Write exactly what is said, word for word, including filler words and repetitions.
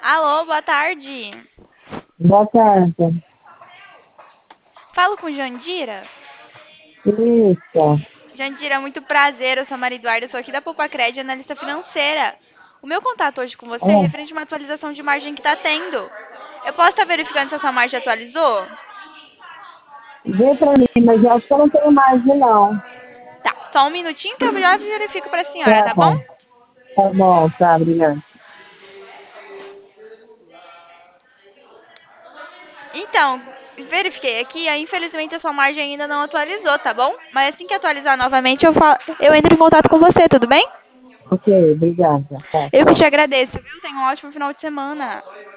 Alô, boa tarde. Boa tarde. Falo com Jandira? Isso. Jandira, muito prazer. Eu sou a Maria Eduarda, eu sou aqui da Poupa-Cred, analista financeira. O meu contato hoje com você é É, referente a uma atualização de margem que está tendo. Eu posso estar verificando se a sua margem atualizou? vê pra mim, mas eu acho que eu não tenho margem, não. Tá, só um minutinho que eu já verifico para a senhora, Tá tá bom? bom. Tá bom, tá, obrigada. Então, verifiquei aqui, aí, infelizmente a sua margem ainda não atualizou, tá bom? Mas assim que atualizar novamente, eu, falo, eu entro em contato com você, tudo bem? Ok, obrigada. Tá, Eu que te tchau. agradeço, viu? Tenha um ótimo final de semana.